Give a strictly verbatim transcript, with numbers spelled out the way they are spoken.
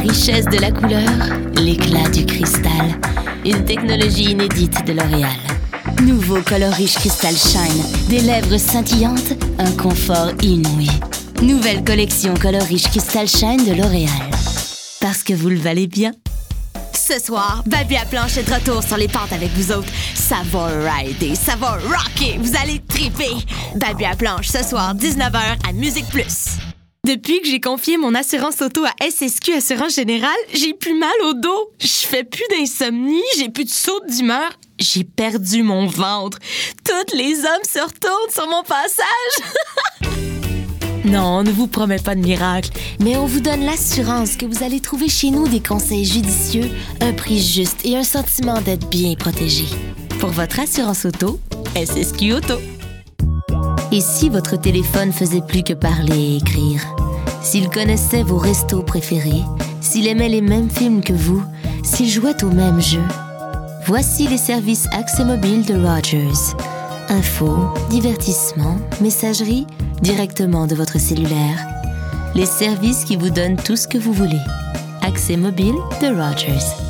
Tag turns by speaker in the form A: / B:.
A: richesse de la couleur, l'éclat du cristal. Une technologie inédite de L'Oréal. Nouveau Color Riche Crystal Shine. Des lèvres scintillantes, un confort inouï. Nouvelle collection Color Riche Crystal Shine de L'Oréal. Parce que vous le valez bien.
B: Ce soir, Babu à planche est de retour sur les pentes avec vous autres. Ça va rider, ça va rocker, vous allez triper. Babu à planche, ce soir, dix-neuf heures à Musique Plus. Depuis que j'ai confié mon assurance auto à S S Q Assurance Générale, j'ai plus mal au dos. Je fais plus d'insomnie, j'ai plus de saut d'humeur. J'ai perdu mon ventre. Tous les hommes se retournent sur mon passage. Non, on ne vous promet pas de miracle, mais on vous donne l'assurance que vous allez trouver chez nous des conseils judicieux, un prix juste et un sentiment d'être bien protégé. Pour votre assurance auto, S S Q Auto.
A: Et si votre téléphone faisait plus que parler et écrire? S'il connaissait vos restos préférés? S'il aimait les mêmes films que vous? S'il jouait au même jeu? Voici les services Accès Mobile de Rogers. Info, divertissement, messagerie, directement de votre cellulaire. Les services qui vous donnent tout ce que vous voulez. Accès Mobile de Rogers.